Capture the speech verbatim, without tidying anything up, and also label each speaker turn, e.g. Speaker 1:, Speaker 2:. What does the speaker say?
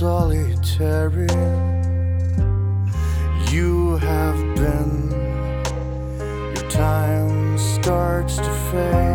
Speaker 1: solitary you have been. Your time starts to fade.